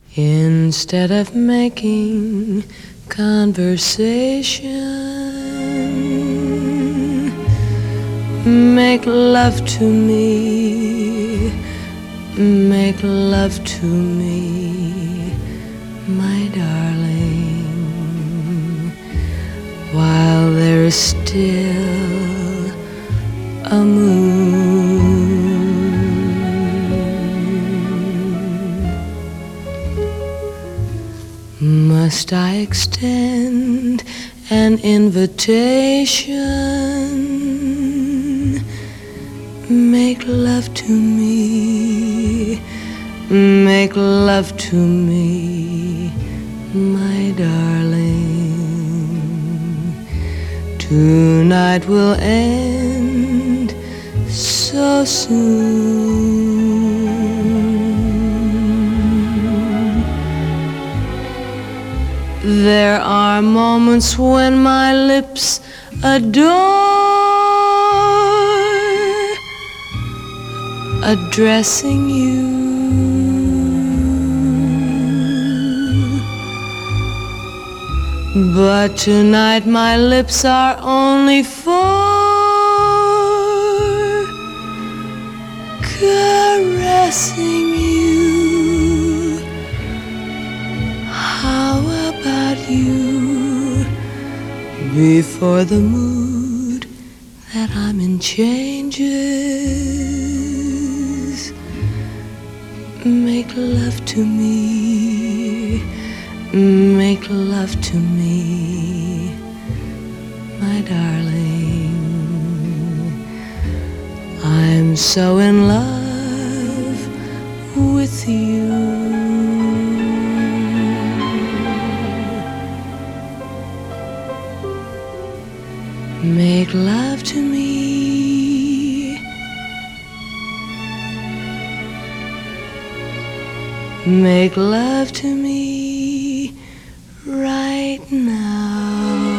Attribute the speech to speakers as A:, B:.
A: Instead of making conversation, make love to me, make love to me, my darling, while there is still a moon. Must I extend an invitation? Make love to me, make love to me, my darling. Tonight will end so soon. There are moments when my lips adore addressing you, but tonight my lips are only for caressing you. How about you? Before the mood that I'm in changes, make love to me, make love to me, my darling. I'm so in love with you. Make love to me, make love to me right now.